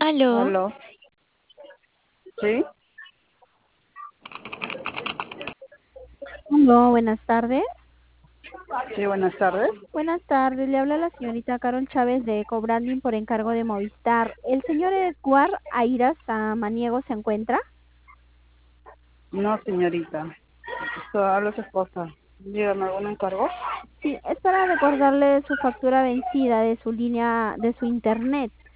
Aló, Aló, ¿sí? Aló, buenas tardes. Sí, buenas tardes. Buenas tardes, le habla la señorita Carol Chávez de Cobranding por encargo de Movistar. ¿El señor Edward Aira Samaniego se encuentra? No, señorita. Habla su esposa. Dígame, ¿algún encargo? Sí, es para recordarle su factura vencida de su línea, de su internet.